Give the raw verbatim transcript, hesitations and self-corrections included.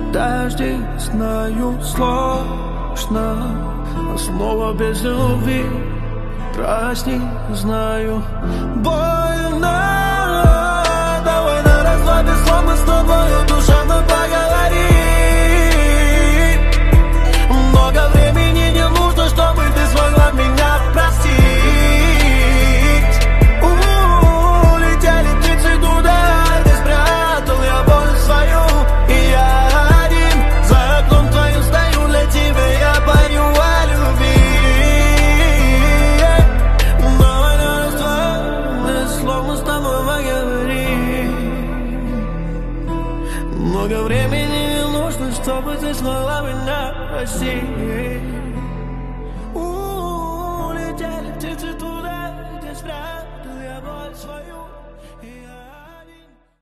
Дожди, знаю, сложно, но снова без любви. Прости, знаю, больно. Давай на расслабе, словно с тобою душевно поговорим. Много времени не нужно, чтобы ты смогла меня простить. Улетели птицы туда, где спрятал я боль свою. И я один за окном твоим стою, для тебя я пою о любви. Давай на расслабе, словно с тобой поговорим. Много времени не нужно, чтобы ты смогла меня простить.